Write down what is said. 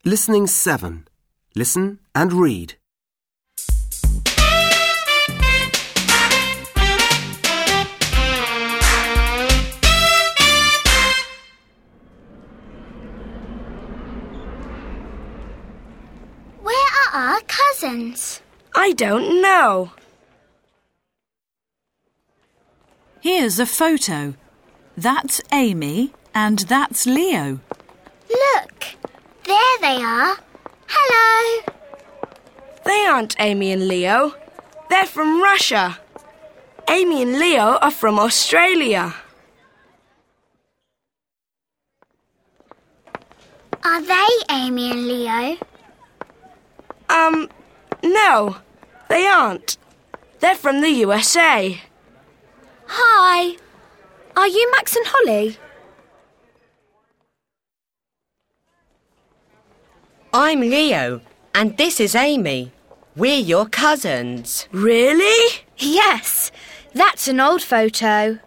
Listening 7. Listen and read. Where are our cousins? I don't know. Here's a photo. That's Amy and that's Leo. Look, there they are. Hello. They aren't Amy and Leo. They're from Russia. Amy and Leo are from Australia. Are they Amy and Leo? No, they aren't. They're from the USA. Hi. Are you Max and Holly? I'm Leo, and this is Amy. We're your cousins. Really? Yes, that's an old photo.